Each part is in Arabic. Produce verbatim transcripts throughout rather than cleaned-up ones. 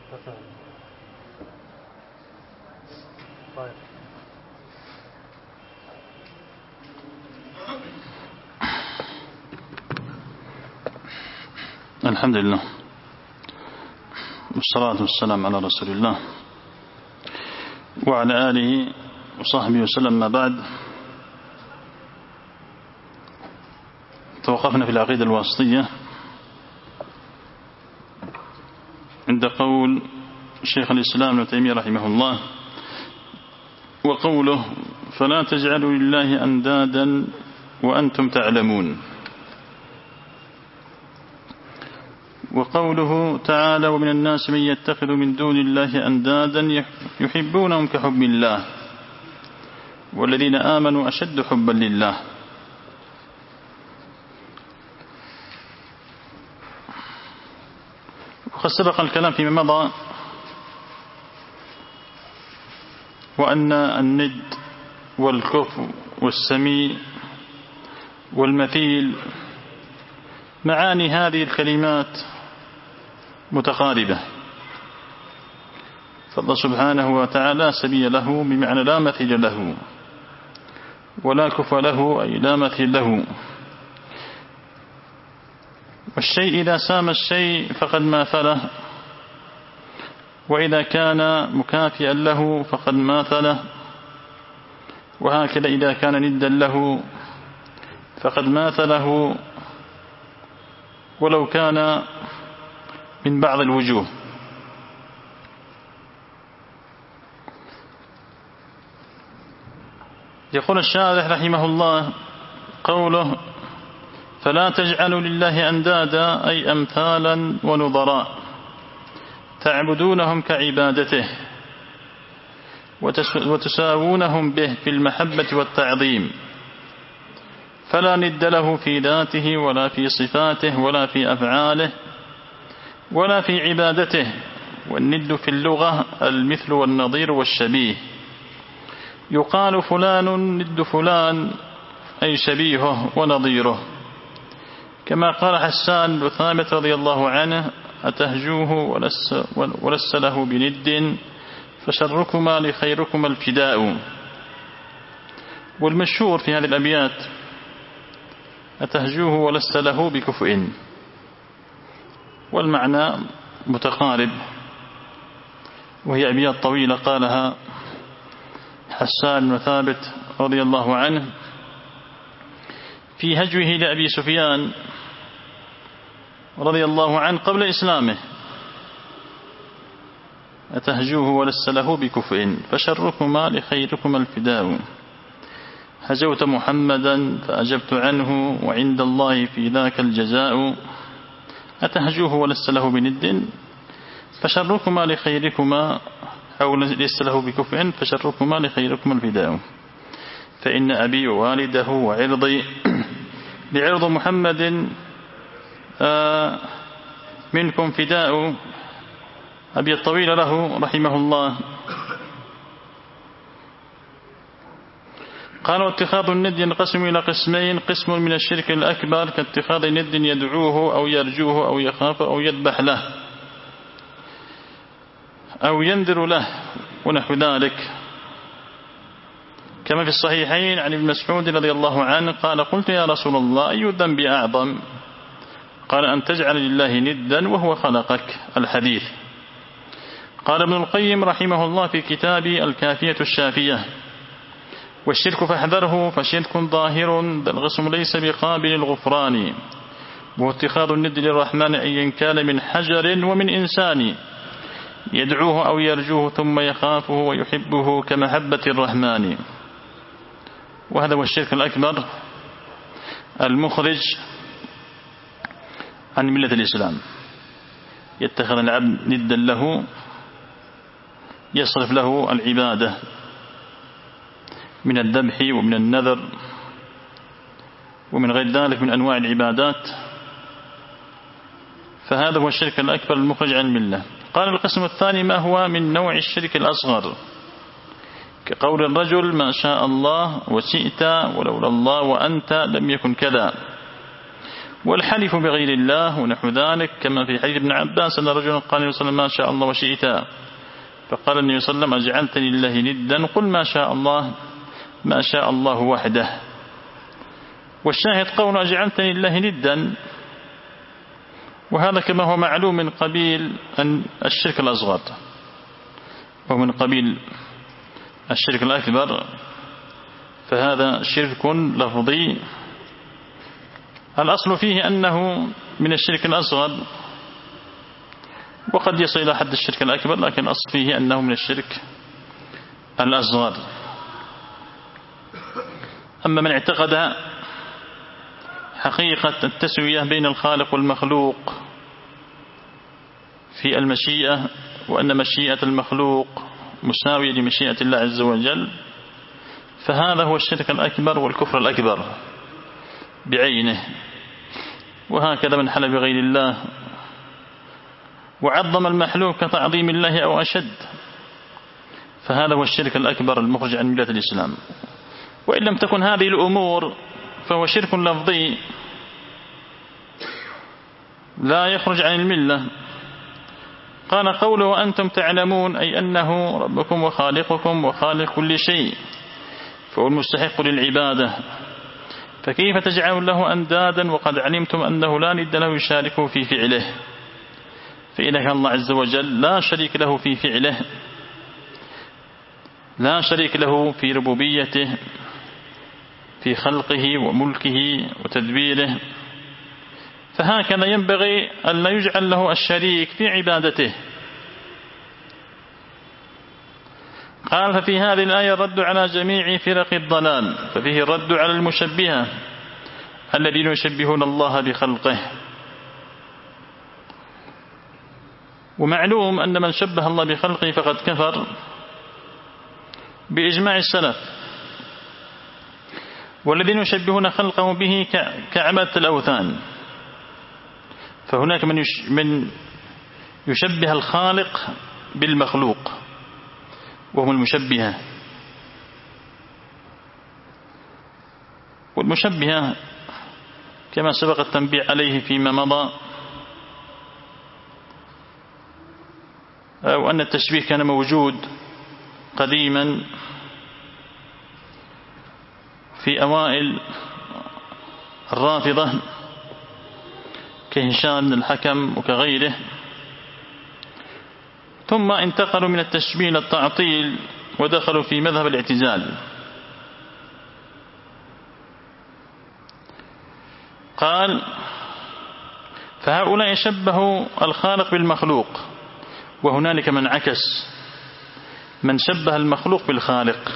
طيب. الحمد لله والصلاة والسلام على رسول الله وعلى آله وصحبه وسلم. ما بعد، توقفنا في العقيدة الواسطية عند قول شيخ الإسلام ابن تيمية رحمه الله، وقوله فلا تجعلوا لله أندادا وأنتم تعلمون، وقوله تعالى ومن الناس من يتخذ من دون الله أندادا يحبونهم كحب الله والذين آمنوا أشد حبا لله. وقد سبق الكلام فيما مضى وأن الند والكفء والسميع والمثيل معاني هذه الكلمات متقاربة، فالله سبحانه وتعالى سمي له بمعنى لا مثيل له ولا كفء له أي لا مثيل له. والشيء إذا سام الشيء فقد ماثله، وإذا كان مكافئا له فقد ماثله، وهكذا إذا كان ندا له فقد ماثله ولو كان من بعض الوجوه. يقول الشارح رحمه الله قوله فلا تجعلوا لله أندادا أي أمثالا ونظراء تعبدونهم كعبادته وتساوونهم به في المحبة والتعظيم، فلا ند له في ذاته ولا في صفاته ولا في أفعاله ولا في عبادته. والند في اللغة المثل والنظير والشبيه، يقال فلان ند فلان أي شبيهه ونظيره، كما قال حسان بن ثابت رضي الله عنه أتهجوه ولس, ولس له بند فشركما لخيركما الفداء. والمشهور في هذه الأبيات أتهجوه ولست له بكفء، والمعنى متقارب، وهي أبيات طويلة قالها حسان بن ثابت رضي الله عنه في هجوه لأبي سفيان رضي الله عنه قبل إسلامه أتهجوه ولست له بكفء فشركما لخيركما الفداء، هجوت محمدا فأجبت عنه وعند الله في ذاك الجزاء، أتهجوه ولست له بند فشركما لخيركما أو لست له بكفء فشركما لخيركما الفداء، فإن أبي ووالده وعرضي لعرض محمد منكم فداء. أبي الطويل له رحمه الله قال واتخاذ الند ينقسم إلى قسمين، قسم من الشرك الأكبر كاتخاذ ند يدعوه أو يرجوه أو يخاف أو يذبح له أو ينذر له ونحو ذلك، كما في الصحيحين عن ابن مسعود رضي الله عنه قال قلت يا رسول الله أي الذنب أعظم؟ قال أن تجعل لله ندا وهو خلقك، الحديث. قال ابن القيم رحمه الله في كتاب الكافية الشافية والشرك فاحذره فشرك ظاهر ذا الغصم ليس بقابل الغفران، وهو اتخاذ الند للرحمن أيا كان من حجر ومن إنسان يدعوه أو يرجوه ثم يخافه ويحبه كمحبة الرحمن. وهذا هو الشرك الأكبر المخرج عن ملة الإسلام، يتخذ العبد ندا له يصرف له العبادة من الذبح ومن النذر ومن غير ذلك من أنواع العبادات، فهذا هو الشرك الأكبر المخرج عن الملة. قال القسم الثاني ما هو من نوع الشرك الأصغر، كقول الرجل ما شاء الله وشئت ولولا الله وأنت لم يكن كذا، والحلف بغير الله ونحو ذلك، كما في حديث ابن عباس أن رجلا قال النبي صلى الله عليه وسلم ما شاء الله وشئت، فقال النبي صلى الله عليه وسلم أجعلتني لله ندا، قل ما شاء الله ما شاء الله وحده. والشاهد قول أجعلتني لله ندا، وهذا كما هو معلوم من قبيل أن الشرك الأصغر، ومن قبيل الشرك الأكبر، فهذا شرك لفظي الأصل فيه أنه من الشرك الأصغر، وقد يصل إلى حد الشرك الأكبر، لكن الأصل فيه أنه من الشرك الأصغر. أما من اعتقد حقيقة التسوية بين الخالق والمخلوق في المشيئة، وأن مشيئة المخلوق مساوية لمشيئة الله عز وجل، فهذا هو الشرك الأكبر والكفر الأكبر بعينه. وهكذا من حلف بغير الله وعظم المحلوق كتعظيم الله أو أشد، فهذا هو الشرك الأكبر المخرج عن ملة الإسلام. وإن لم تكن هذه الأمور فهو شرك لفظي لا يخرج عن الملة. قال قوله وأنتم تعلمون، أي أنه ربكم وخالقكم وخالق كل شيء، فهو المستحق للعبادة، فكيف تجعلون له أندادا وقد علمتم أنه لا ند له يشاركه في فعله؟ فإنك الله عز وجل لا شريك له في فعله، لا شريك له في ربوبيته، في خلقه وملكه وتدبيره، فهكذا ينبغي أن لا يجعل له الشريك في عبادته. قال ففي هذه الآية الرد على جميع فرق الضلال، ففيه الرد على المشبهة الذين يشبهون الله بخلقه. ومعلوم أن من شبه الله بخلقه فقد كفر بإجماع السلف، والذين يشبهون خلقه به كعبادة الأوثان، فهناك من يشبه الخالق بالمخلوق وهم المشبهة. والمشبهة كما سبق التنبيه عليه فيما مضى، أو أن التشبيه كان موجود قديما في أوائل الرافضة كهشام بن الحكم وكغيره، ثم انتقلوا من التشبيه إلى التعطيل ودخلوا في مذهب الاعتزال. قال فهؤلاء شبهوا الخالق بالمخلوق، وهنالك من عكس، من شبه المخلوق بالخالق،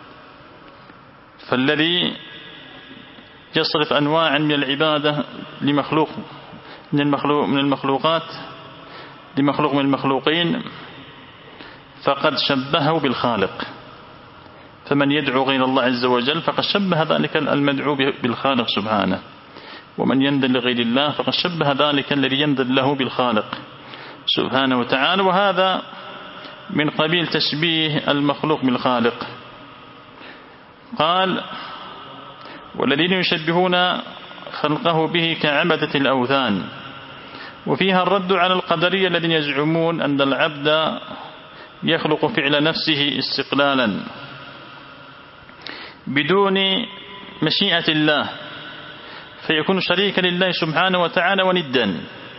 فالذي يصرف أنواعا من العبادة لمخلوق من المخلوق من المخلوقات لمخلوق من المخلوقين فقد شبهه بالخالق. فمن يدعو غير الله عز وجل فقد شبه ذلك المدعو بالخالق سبحانه، ومن ينذر لغير الله فقد شبه ذلك الذي ينذر له بالخالق سبحانه وتعالى، وهذا من قبيل تشبيه المخلوق بالخالق. قال والذين يشبهون خلقه به كعبدة الأوثان، وفيها الرد على القدرية الذين يزعمون أن العبد يخلق فعل نفسه استقلالا بدون مشيئة الله، فيكون شريكا لله سبحانه وتعالى وندا.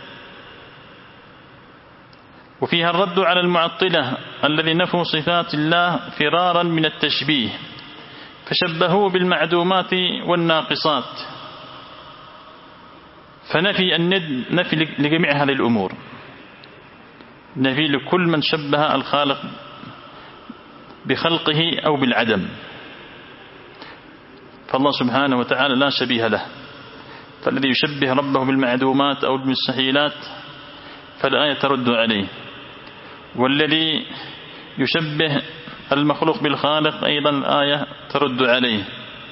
وفيها الرد على المعطلة الذي نفوا صفات الله فرارا من التشبيه، فشبهوه بالمعدومات والناقصات، فنفي الند نفي لجميع هذه الأمور، نفي لكل من شبه الخالق بخلقه أو بالعدم، فالله سبحانه وتعالى لا شبيه له. فالذي يشبه ربه بالمعدومات أو بالمستحيلات فالآية ترد عليه، والذي يشبه المخلوق بالخالق أيضا الآية ترد عليه.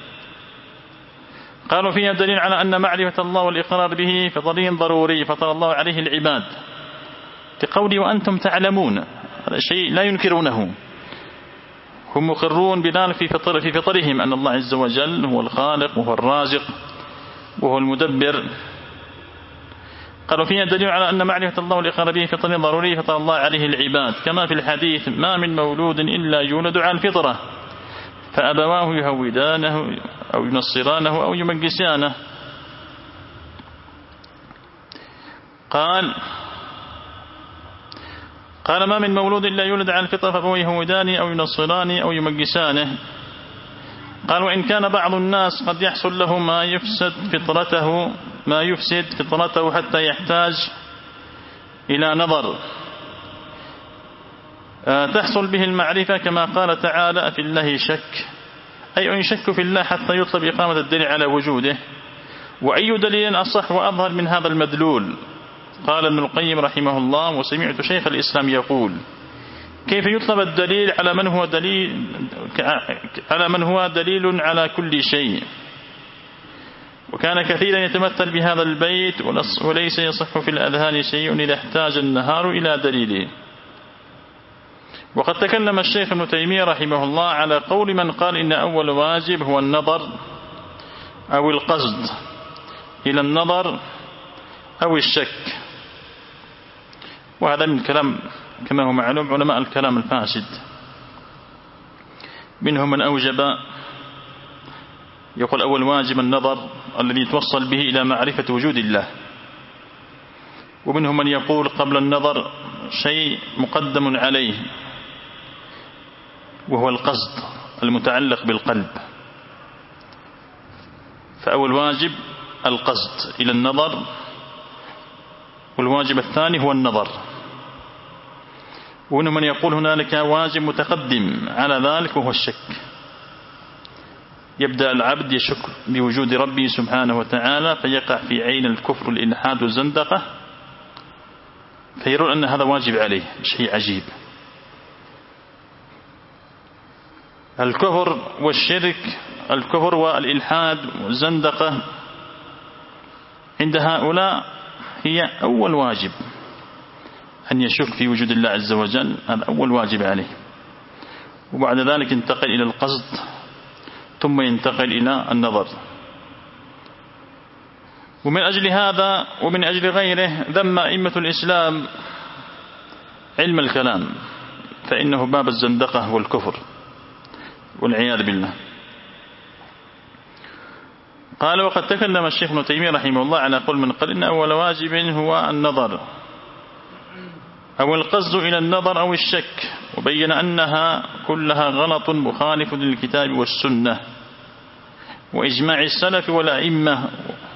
قالوا فيها دليل على أن معرفة الله والإقرار به فضليل ضروري فطر الله عليه العباد، لقوله وأنتم تعلمون، هذا شيء لا ينكرونه، هم مقرون بذلك في فطر في فطرهم أن الله عز وجل هو الخالق وهو الرازق وهو المدبر قالوا فيها دليل على أن معرفة الله والإقرار به فطر ضروري فطر الله عليه العباد، كما في الحديث ما من مولود إلا يولد على الفطرة فأبواه يهودانه أو ينصرانه أو يمجسانه. قال قال ما من مولود إلا يولد على الفطرة فأبواه يهودانه أو ينصرانه أو يمجسانه. قال وإن كان بعض الناس قد يحصل له ما يفسد فطرته ما يفسد فطرته حتى يحتاج إلى نظر تحصل به المعرفة، كما قال تعالى في الله شك، أي أن شك في الله حتى يطلب إقامة الدليل على وجوده. وأي دليل أصح وأظهر من هذا المدلول؟ قال ابن القيم رحمه الله وسمعت شيخ الإسلام يقول كيف يطلب الدليل على من هو دليل على من هو دليل على كل شيء؟ وكان كثيرا يتمثل بهذا البيت وليس يصح في الأذهان شيء إذا احتاج النهار إلى دليله. وقد تكلم الشيخ ابن تيمية رحمه الله على قول من قال إن أول واجب هو النظر أو القصد إلى النظر أو الشك، وهذا من الكلام كما هو معلوم علماء الكلام الفاسد، منهم من أوجب يقول أول واجب النظر الذي يتوصل به إلى معرفة وجود الله، ومنهم من يقول قبل النظر شيء مقدم عليه وهو القصد المتعلق بالقلب، فأول واجب القصد إلى النظر، والواجب الثاني هو النظر. ومنهم من يقول هنالك واجب متقدم على ذلك وهو الشك، يبدأ العبد يشك بوجود ربه سبحانه وتعالى فيقع في عين الكفر والإلحاد والزندقة، فيرون أن هذا واجب عليه، شيء عجيب. الكفر والشرك الكفر والإلحاد والزندقة عند هؤلاء هي أول واجب، أن يشك في وجود الله عز وجل، هذا أول واجب عليه، وبعد ذلك ينتقل إلى القصد ثم ينتقل إلى النظر. ومن أجل هذا ومن أجل غيره ذم أئمة الإسلام علم الكلام، فإنه باب الزندقة والكفر والعياذ بالله. قال وقد تكلم الشيخ ابن تيمية رحمه الله على قول من قال إن أول واجب هو النظر أو القصد إلى النظر أو الشك، وبين أنها كلها غلط مخالف للكتاب والسنة وإجماع السلف والأئمة،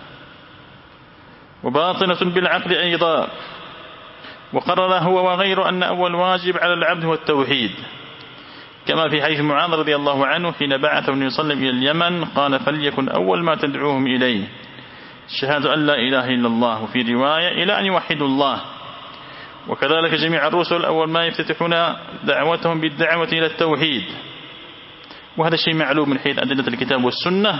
وباطنة بالعقل أيضا. وقرر هو وغيره أن أول واجب على العبد هو التوحيد، كما في حديث معاذ رضي الله عنه حين بعثه النبي صلى الله عليه وسلم إلى اليمن قال فليكن أول ما تدعوهم إليه شهادة أن لا إله إلا الله، وفي رواية إلى أن يوحدوا الله. وكذلك جميع الرسل أول ما يفتتحون دعوتهم بالدعوة إلى التوحيد، وهذا شيء معلوم من حيث أدلة الكتاب والسنة،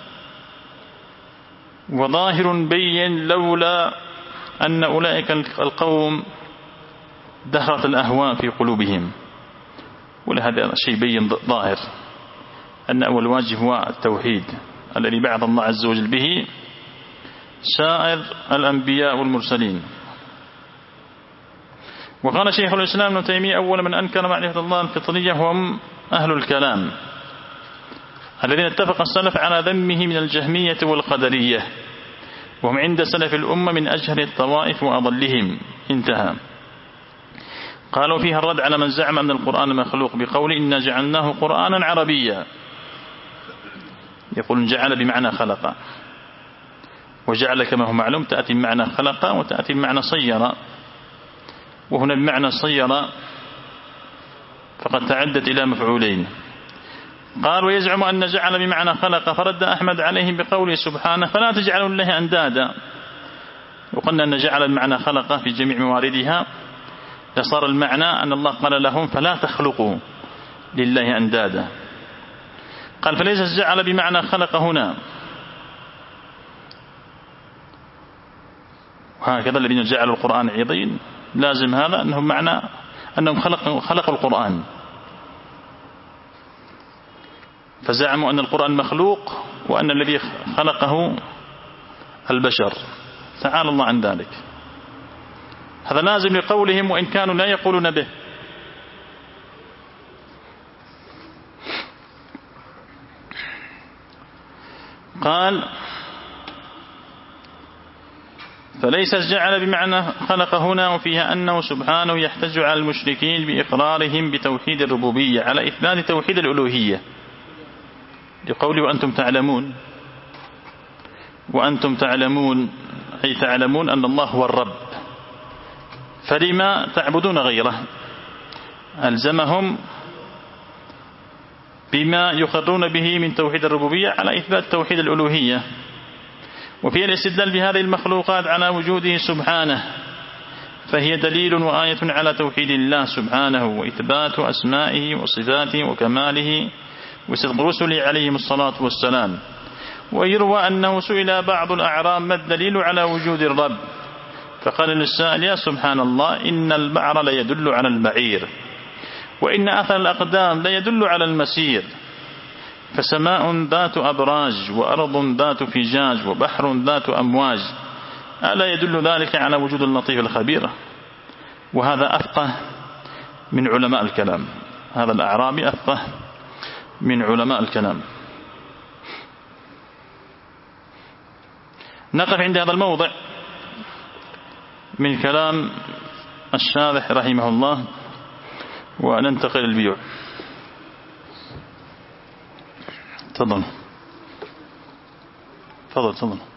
وظاهر بين لولا أن أولئك القوم دخلت الأهواء في قلوبهم، ولهذا شيء بين ظاهر أن أول واجب هو التوحيد الذي بعث الله عز وجل به سائر الأنبياء والمرسلين. وقال شيخ الإسلام ابن تيمية أول من أنكر معرفة الله الفطرية هم أهل الكلام الذين اتفق السلف على ذمه من الجهمية والقدرية، وهم عند سلف الأمة من أجهل الطوائف وأضلهم. انتهى. قالوا فيها الرد على من زعم أن القرآن مخلوق بقول إنا جعلناه قرآنا عربيا، يقول جعل بمعنى خلق، وجعل كما هو معلوم تأتي بمعنى خلق وتأتي بمعنى صير، وهنا بمعنى صير فقد تعدت إلى مفعولين. قال ويزعم أن جعل بمعنى خلق، فرد أحمد عليهم بقوله سبحانه فلا تجعلوا لله أندادا. وقلنا أن جعل بمعنى خلق في جميع مواردها لصار المعنى أن الله قال لهم فلا تخلقوا لله أندادا. قال فليس جعل بمعنى خلق هنا، وهكذا الذين جعلوا القرآن عظيم لازم هذا أنهم معنى أنهم خلقوا خلق القرآن، فزعموا أن القرآن مخلوق وأن الذي خلقه البشر، تعالى الله عن ذلك. هذا لازم لقولهم وإن كانوا لا يقولون به. قال فليس جعل بمعنى خلق هنا، وفيها أنه سبحانه يحتج على المشركين بإقرارهم بتوحيد الربوبية على إثبات توحيد الألوهية، لقوله وأنتم تعلمون، وأنتم تعلمون أي تعلمون أن الله هو الرب، فلما تعبدون غيره؟ ألزمهم بما يقرون به من توحيد الربوبية على إثبات توحيد الألوهية. وفي الاستدلال بهذه المخلوقات على وجوده سبحانه، فهي دليل وآية على توحيد الله سبحانه وإثبات أسمائه وصفاته وكماله وصدق رسله عليهم الصلاة والسلام. ويروى أنه سئل بعض الأعراب ما الدليل على وجود الرب، فقال للسائل يا سبحان الله إن البعر لا يدل على البعير، وإن أثر الأقدام لا يدل على المسير، فسماء ذات أبراج وأرض ذات فجاج وبحر ذات أمواج، ألا يدل ذلك على وجود اللطيف الخبير؟ وهذا أفقه من علماء الكلام، هذا الأعرابي أفقه من علماء الكلام. نقف عند هذا الموضع من كلام الشارح رحمه الله وننتقل للبيوع. تفضل تفضل تفضل.